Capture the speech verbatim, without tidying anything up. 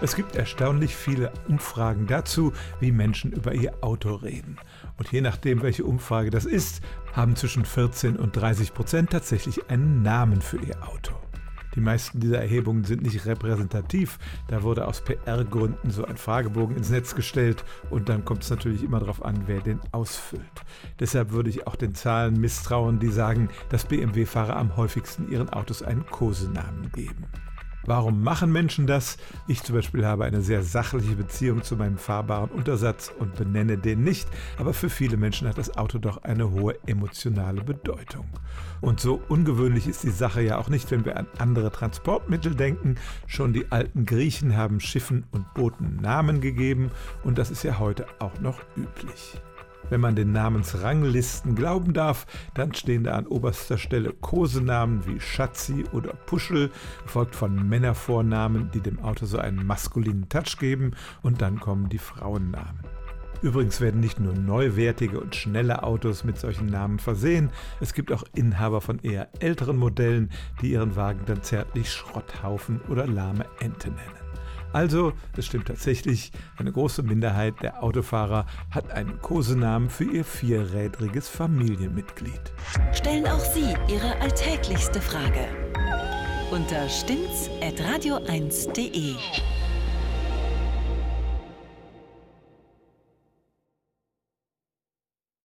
Es gibt erstaunlich viele Umfragen dazu, wie Menschen über ihr Auto reden. Und je nachdem, welche Umfrage das ist, haben zwischen vierzehn und dreißig Prozent tatsächlich einen Namen für ihr Auto. Die meisten dieser Erhebungen sind nicht repräsentativ. Da wurde aus P R-Gründen so ein Fragebogen ins Netz gestellt und dann kommt es natürlich immer darauf an, wer den ausfüllt. Deshalb würde ich auch den Zahlen misstrauen, die sagen, dass B M W-Fahrer am häufigsten ihren Autos einen Kosenamen geben. Warum machen Menschen das? Ich zum Beispiel habe eine sehr sachliche Beziehung zu meinem fahrbaren Untersatz und benenne den nicht, aber für viele Menschen hat das Auto doch eine hohe emotionale Bedeutung. Und so ungewöhnlich ist die Sache ja auch nicht, wenn wir an andere Transportmittel denken. Schon die alten Griechen haben Schiffen und Booten Namen gegeben und das ist ja heute auch noch üblich. Wenn man den Namensranglisten glauben darf, dann stehen da an oberster Stelle Kosenamen wie Schatzi oder Puschel, gefolgt von Männervornamen, die dem Auto so einen maskulinen Touch geben, und dann kommen die Frauennamen. Übrigens werden nicht nur neuwertige und schnelle Autos mit solchen Namen versehen, es gibt auch Inhaber von eher älteren Modellen, die ihren Wagen dann zärtlich Schrotthaufen oder lahme Ente nennen. Also, es stimmt tatsächlich, eine große Minderheit der Autofahrer hat einen Kosenamen für ihr vierrädriges Familienmitglied. Stellen auch Sie Ihre alltäglichste Frage unter stimmt's at radio eins punkt de.